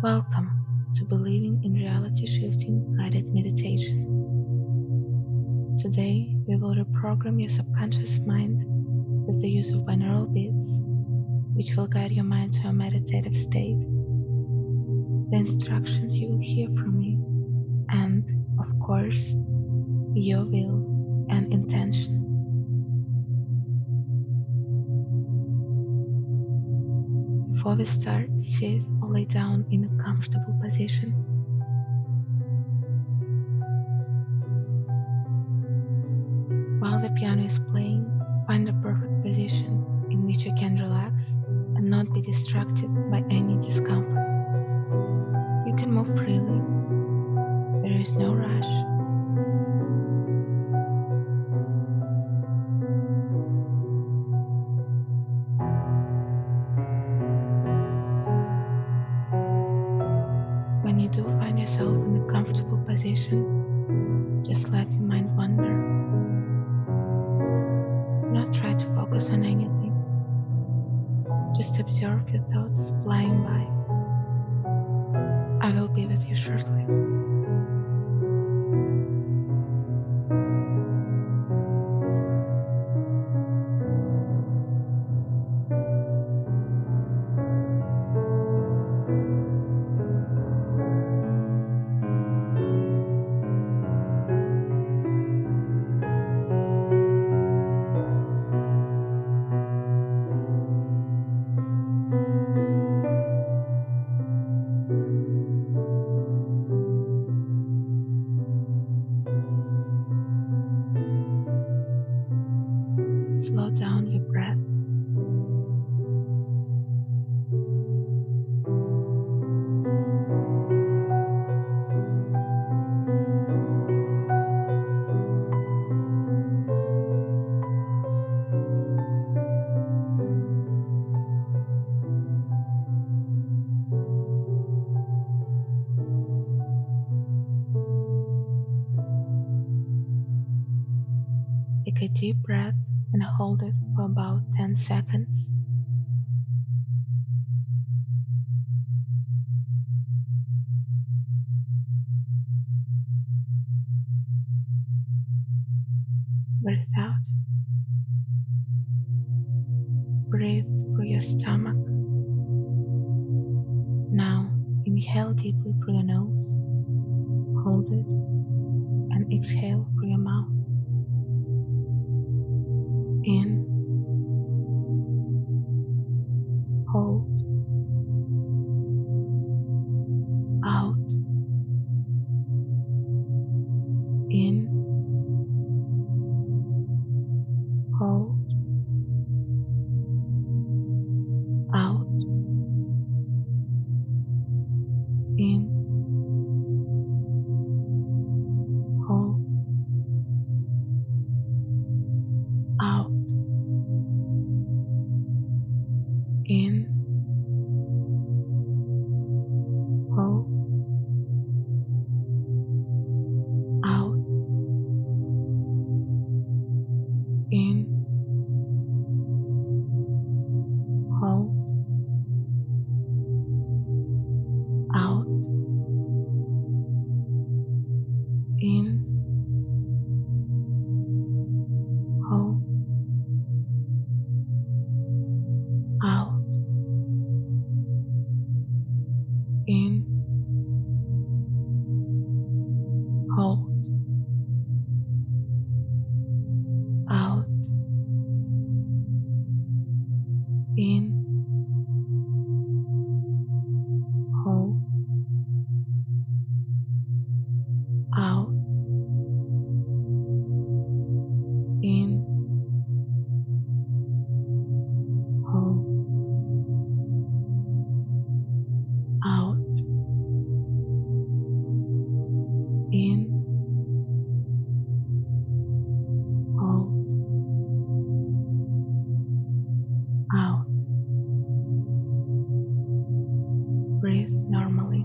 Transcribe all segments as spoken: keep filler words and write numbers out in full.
Welcome to Believing in Reality Shifting Guided Meditation. Today, we will reprogram your subconscious mind with the use of binaural beats, which will guide your mind to a meditative state. The instructions you will hear from me, and, of course, your will and intention. Before we start, sit or lay down in a comfortable position. While the piano is playing, find a perfect position in which you can relax and not be distracted by any discomfort. You can move freely. There is no rush. When you do find yourself in a comfortable position, just let your mind wander. Do not try to focus on anything. Just observe your thoughts flying by. I will be with you shortly. Slow down your breath. Take a deep breath and hold it for about ten seconds. Breathe out. Breathe through your stomach. Now inhale deeply through your nose, hold it, and exhale through your mouth. In, hold, out, in, hold, out, in, hold, out, in, hold, out, in, hold, out, in, hold, out, in, hold, out, in, hold, out, in, hold, out, in, hold, out. Breathe normally.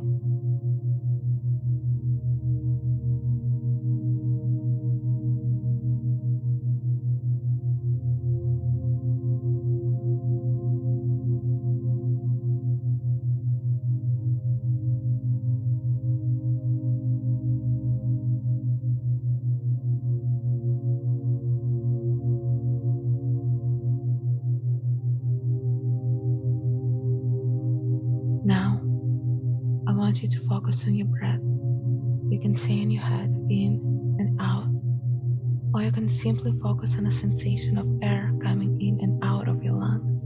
I want you to focus on your breath. You can say in your head, in and out, or you can simply focus on a sensation of air coming in and out of your lungs.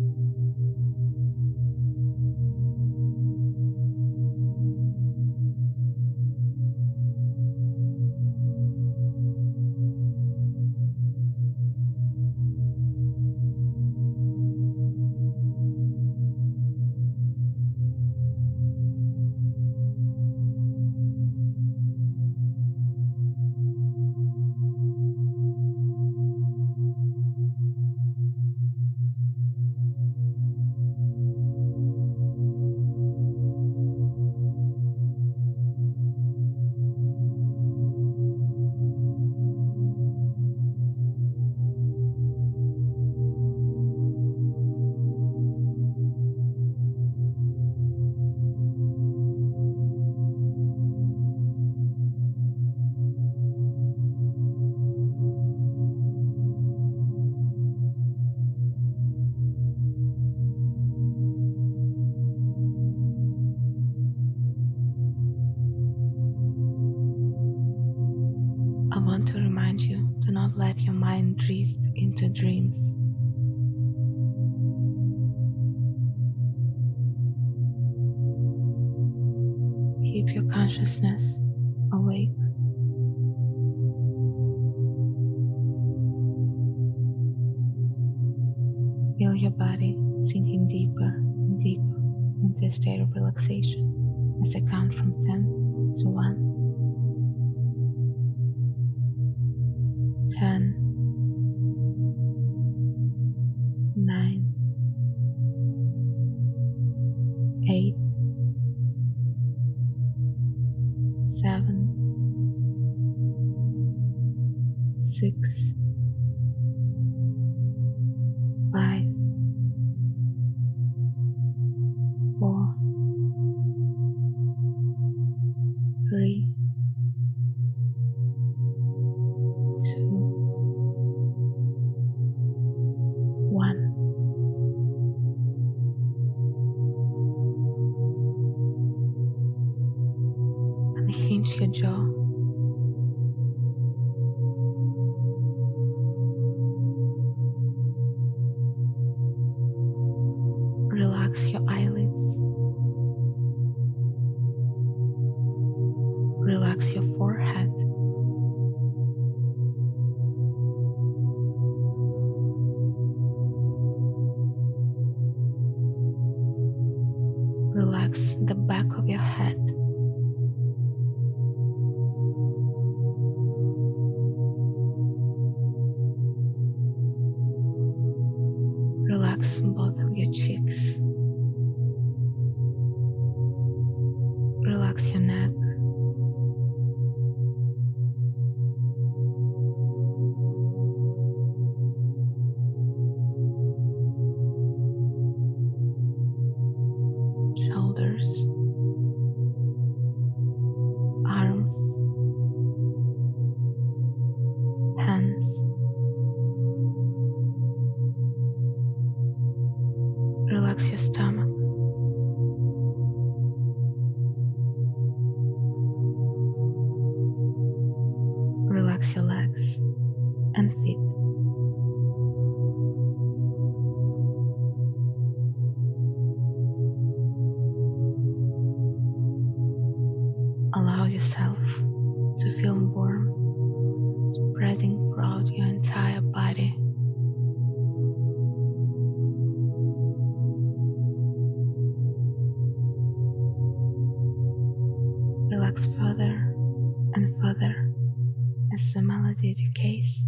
I want to remind you to not let your mind drift into dreams. Keep your consciousness awake. Feel your body sinking deeper and deeper into a state of relaxation as I count from ten to one. ten, nine, eight, seven, six, five, four, three, two, one. Unhinge your jaw. Relax your eyelids. Relax your forehead. Relax the back of your head. Relax both of your cheeks. Relax your neck. Shoulders, arms, hands. Relax your stomach. Relax your legs and feet. Allow yourself to feel warmth spreading throughout your entire body. Relax further and further as the melody decays.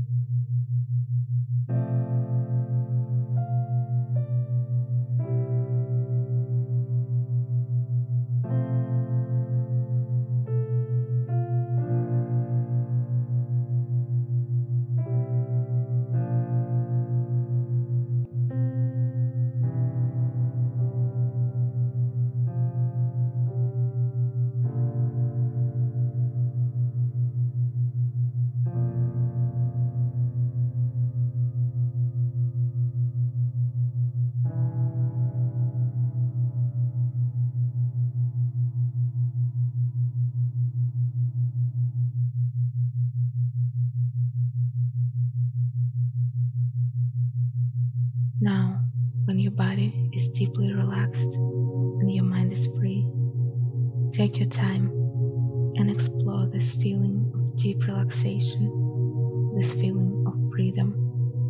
Now, when your body is deeply relaxed and your mind is free, take your time and explore this feeling of deep relaxation, this feeling of freedom.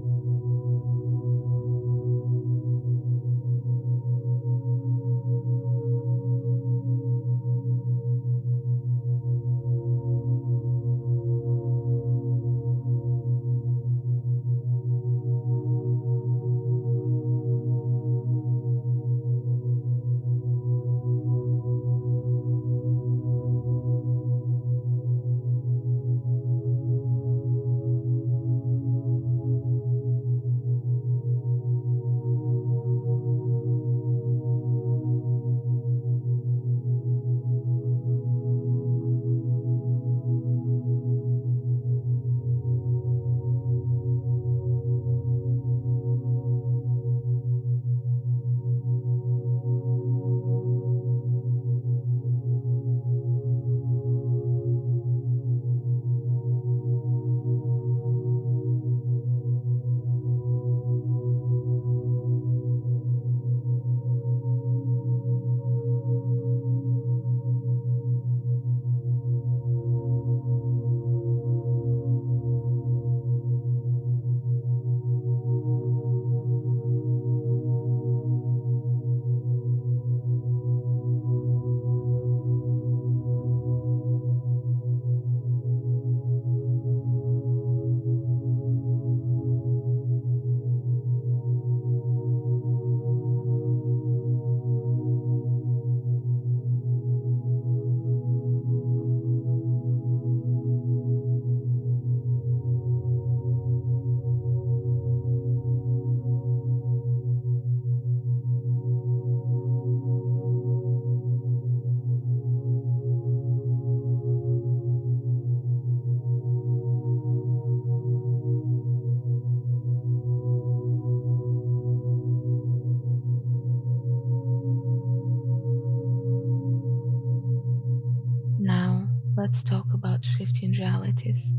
Now, let's talk about shifting realities.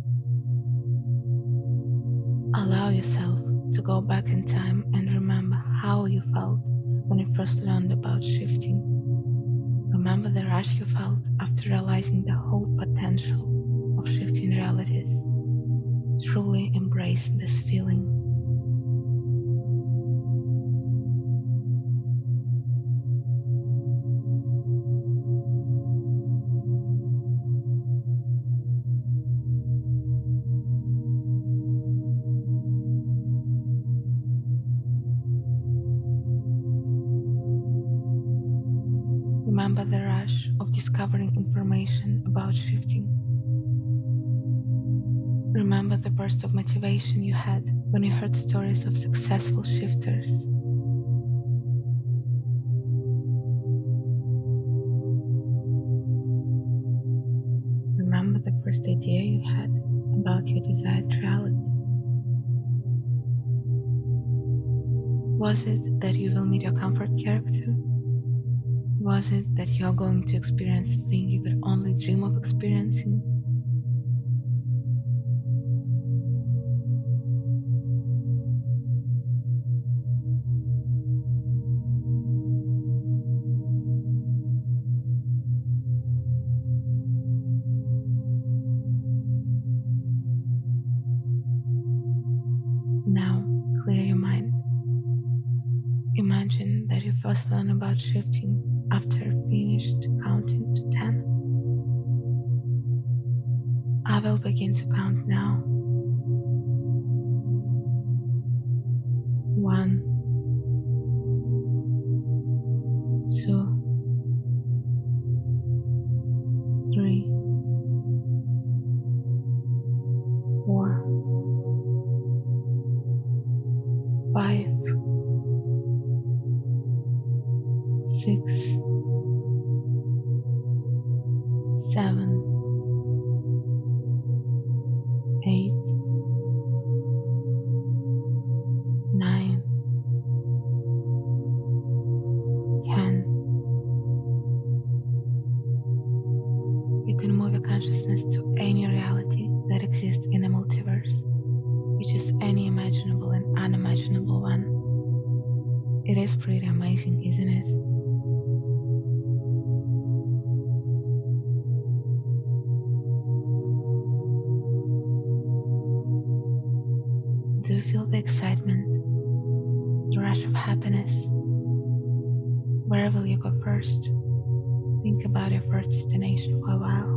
Allow yourself to go back in time and remember how you felt when you first learned about shifting. Remember the rush you felt after realizing the whole potential of shifting realities. Truly embrace this feeling. Remember the rush of discovering information about shifting. Remember the burst of motivation you had when you heard stories of successful shifters. Remember the first idea you had about your desired reality. Was it that you will meet your comfort character? Was it that you're going to experience the thing you could only dream of experiencing? Now, clear your mind. Imagine that you first learned about shifting after finished counting to ten. I will begin to count now. One, two, three, four, five, six, seven, eight, nine, ten. You can move your consciousness to any reality that exists in the multiverse. You choose any imaginable and unimaginable one. It is pretty amazing, isn't it? Do you feel the excitement, the rush of happiness? Where will you go first? Think about your first destination for a while.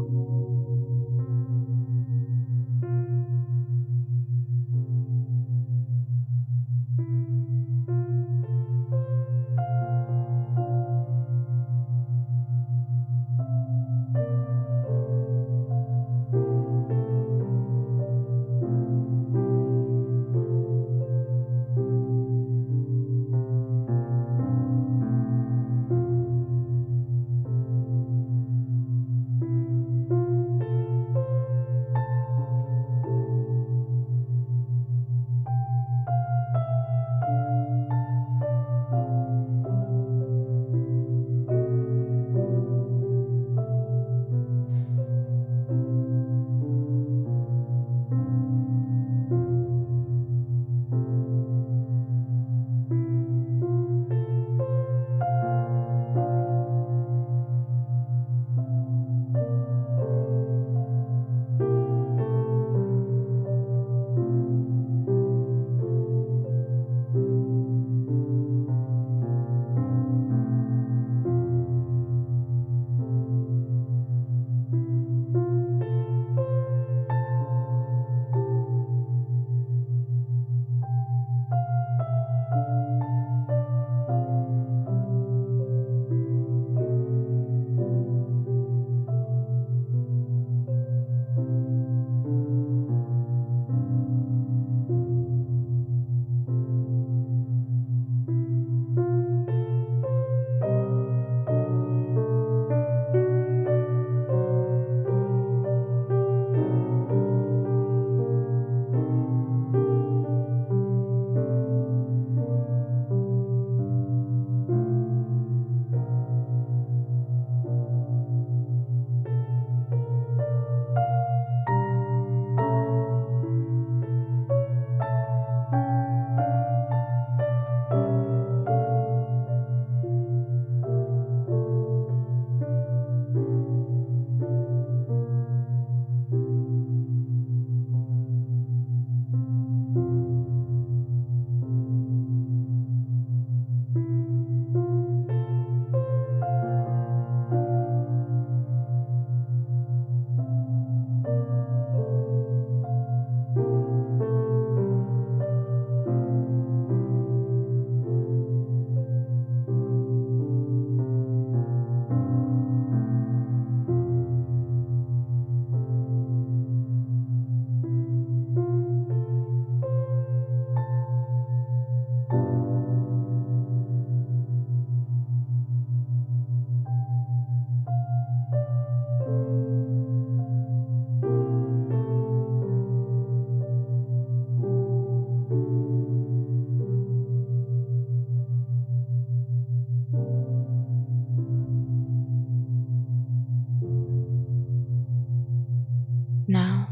Now,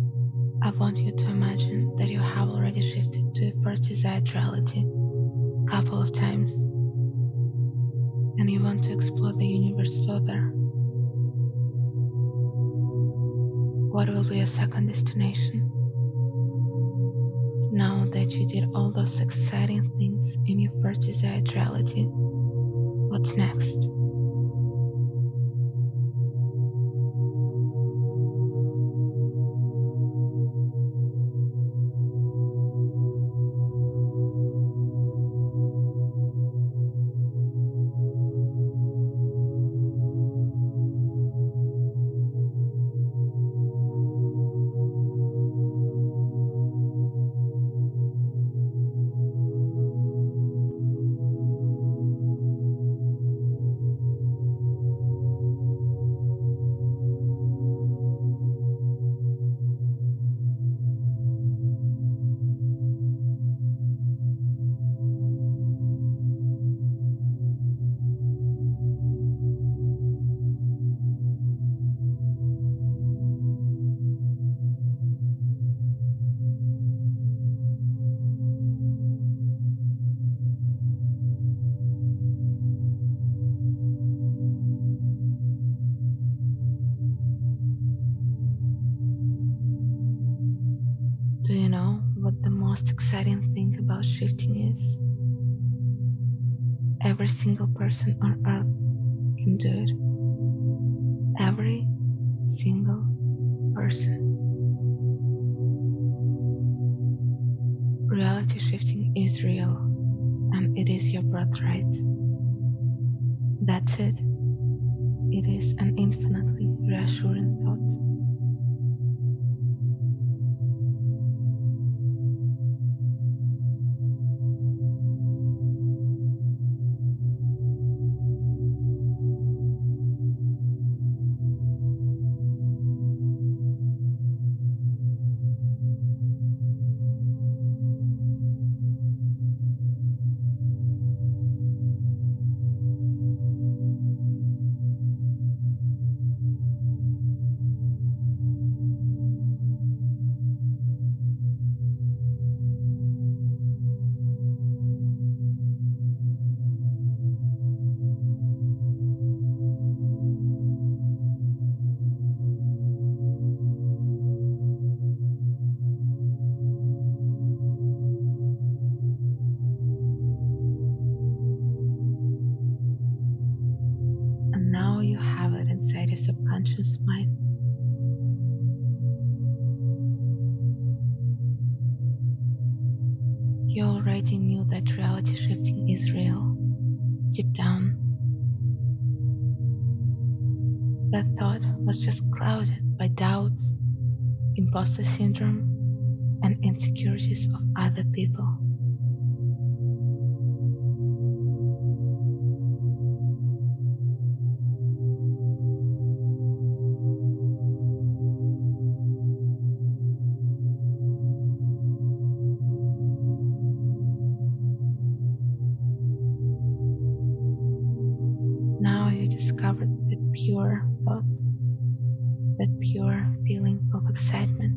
I want you to imagine that you have already shifted to your first desired reality a couple of times, and you want to explore the universe further. What will be your second destination? Now that you did all those exciting things in your first desired reality, what's next? you know what the most exciting thing about shifting is? Every single person on earth can do it. Every single person. Reality shifting is real, and it is your birthright. That's it. It is an infinitely reassuring thought. And now you have it inside your subconscious mind. You already knew that reality shifting is real, deep down. That thought was just clouded by doubts, imposter syndrome, and insecurities of other people. Now you discovered the pure thought, that pure feeling of excitement.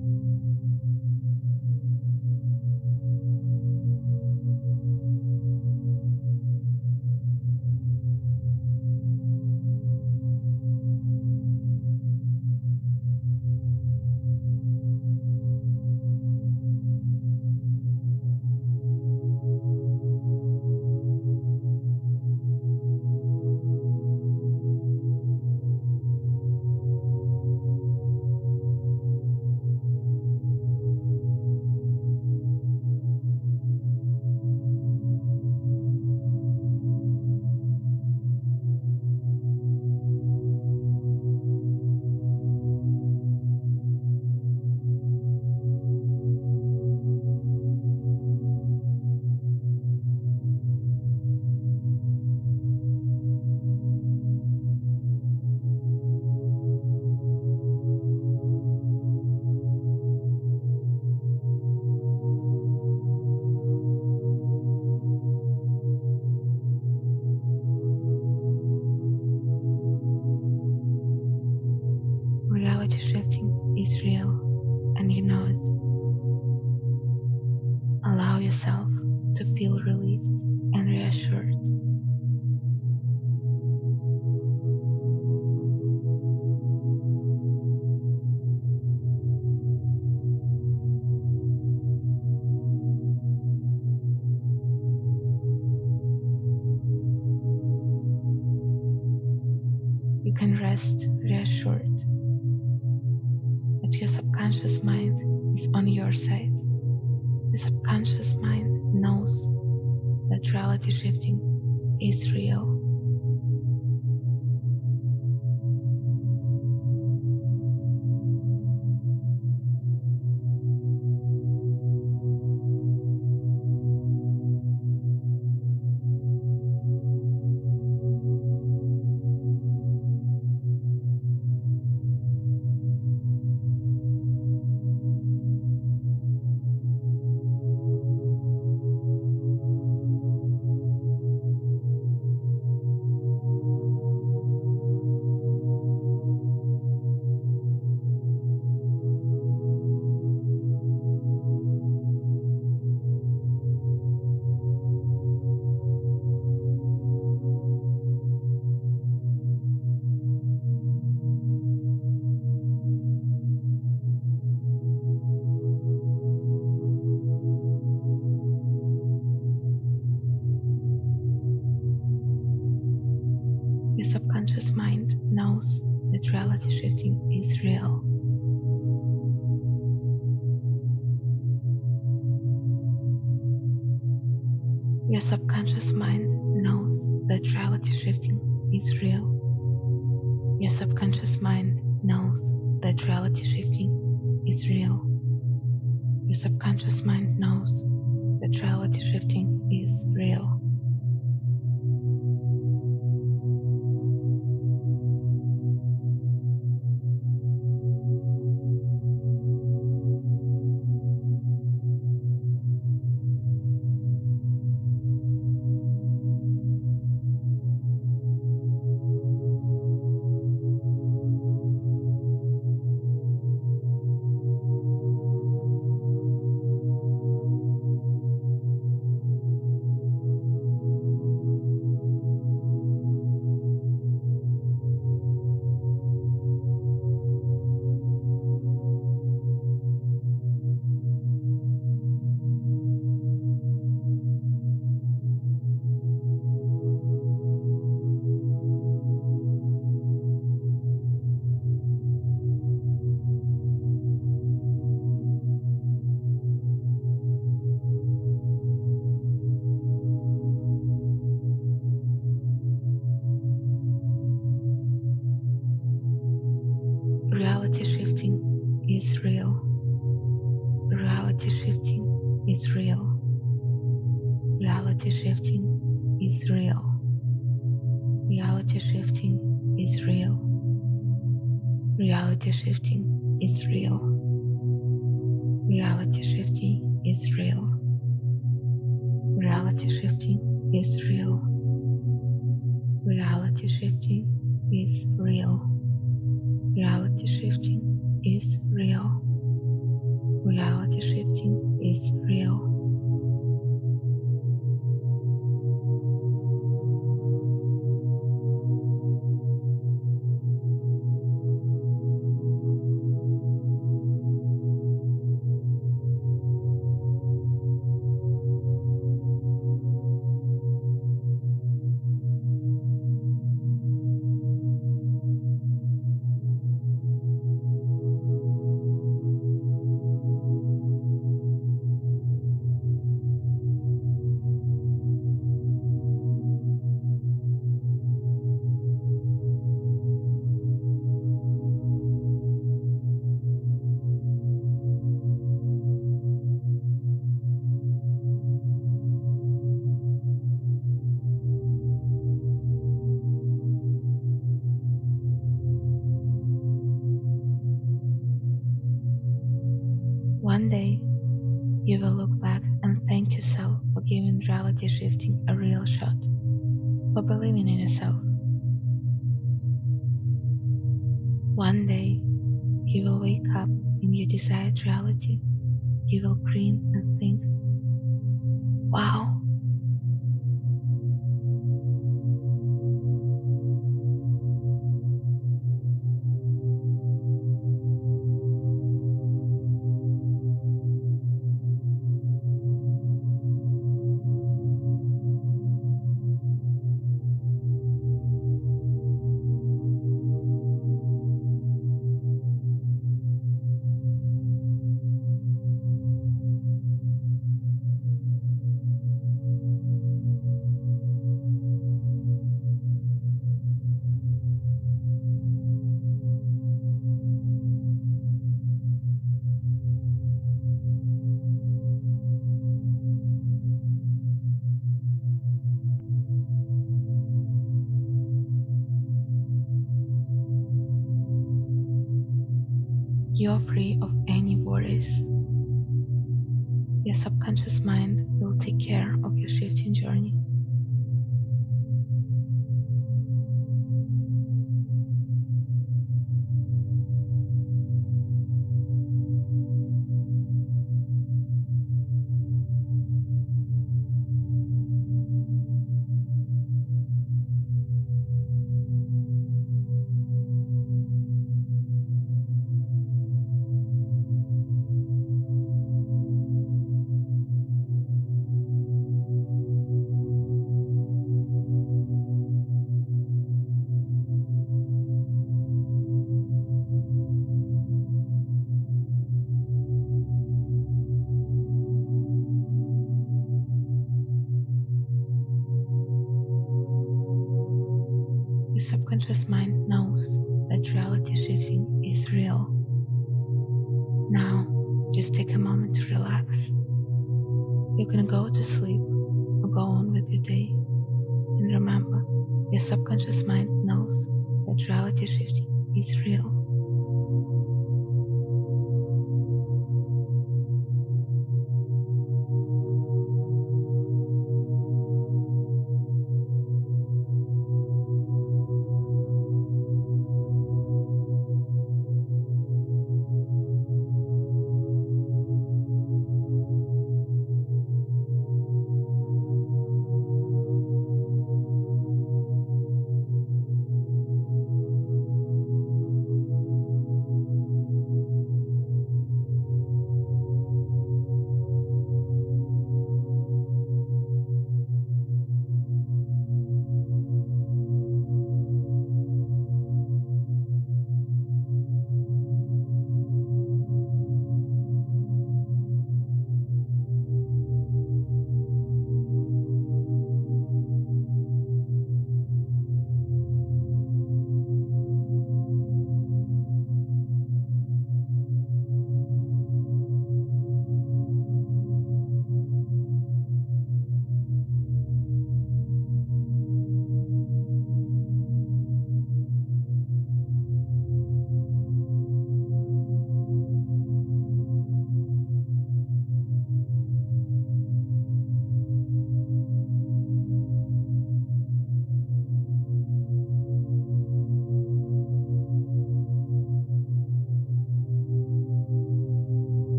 Reality shifting is real, and you know it. Allow yourself to feel relieved and reassured. You can rest reassured that your subconscious mind is on your side. Your subconscious mind knows that reality shifting is real. that reality shifting is real. Your subconscious mind knows that reality shifting is real. Your subconscious mind knows that reality shifting is real. Your subconscious mind knows that reality shifting is real. Reality shifting is real. Reality shifting is real. Reality shifting is real. Reality shifting is real. Reality shifting is real. Reality shifting is real. Reality shifting is real. Reality shifting is real. Reality shifting is real. Reality shifting is real. One day, you will look back and thank yourself for giving reality shifting a real shot, for believing in yourself. One day, you will wake up in your desired reality. You will grin and think, wow, you're free of any worries. Your subconscious mind will take care of your shifting journey. shifting is real. Now, just take a moment to relax. You can go to sleep or go on with your day. And remember, your subconscious mind knows that reality shifting is real.